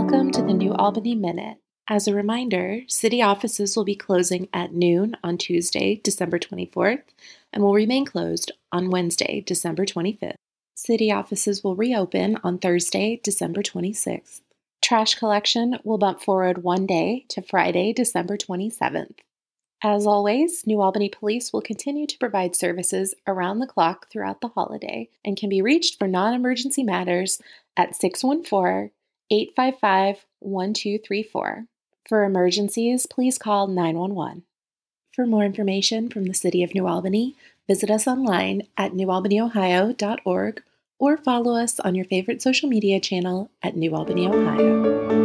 Welcome to the New Albany Minute. As a reminder, city offices will be closing at noon on Tuesday, December 24th, and will remain closed on Wednesday, December 25th. City offices will reopen on Thursday, December 26th. Trash collection will bump forward one day to Friday, December 27th. As always, New Albany Police will continue to provide services around the clock throughout the holiday and can be reached for non-emergency matters at 614-855-1234. For emergencies, please call 911. For more information from the City of New Albany, visit us online at newalbanyohio.org or follow us on your favorite social media channel at New Albany, Ohio.